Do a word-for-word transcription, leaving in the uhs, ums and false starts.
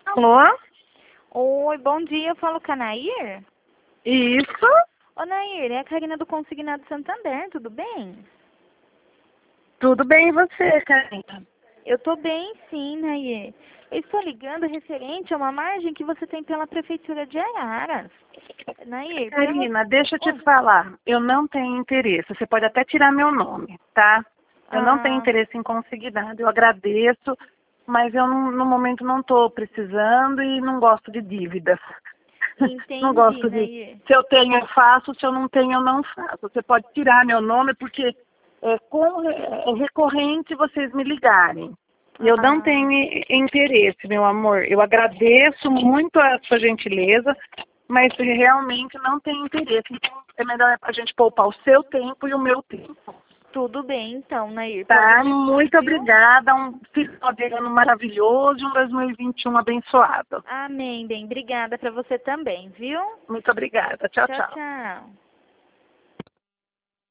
Alô? Oi, bom dia, eu falo com a Nair? Isso? Ô Nair, é a Karina do Consignado Santander, tudo bem? Tudo bem e você, Karina? Eu tô bem sim, Nair. Eu estou ligando referente a uma margem que você tem pela Prefeitura de Araras. Nair, Karina, pelo... deixa eu te Oi. falar. Eu não tenho interesse. Você pode até tirar meu nome, tá? Eu não tenho Ah, interesse em consignado. Eu agradeço, mas eu não- no momento não estou precisando e não gosto de dívidas. Não entendi, gosto de... Nair. Se eu tenho, eu faço. Se eu não tenho, eu não faço. Você pode tirar meu nome porque é, com, é recorrente vocês me ligarem. E eu não Ah, tenho i- interesse, meu amor. Eu agradeço muito a sua gentileza, mas realmente não tenho interesse. Então, é melhor a gente poupar o seu tempo e o meu tempo. tudo bem então, Nair. Pode Tá? deixar, Muito viu? obrigada. Um final de ano maravilhoso e um dois mil e vinte e um abençoado. Amém, bem. Obrigada pra você também, viu? Muito obrigada. Tchau, Tchau, tchau. tchau.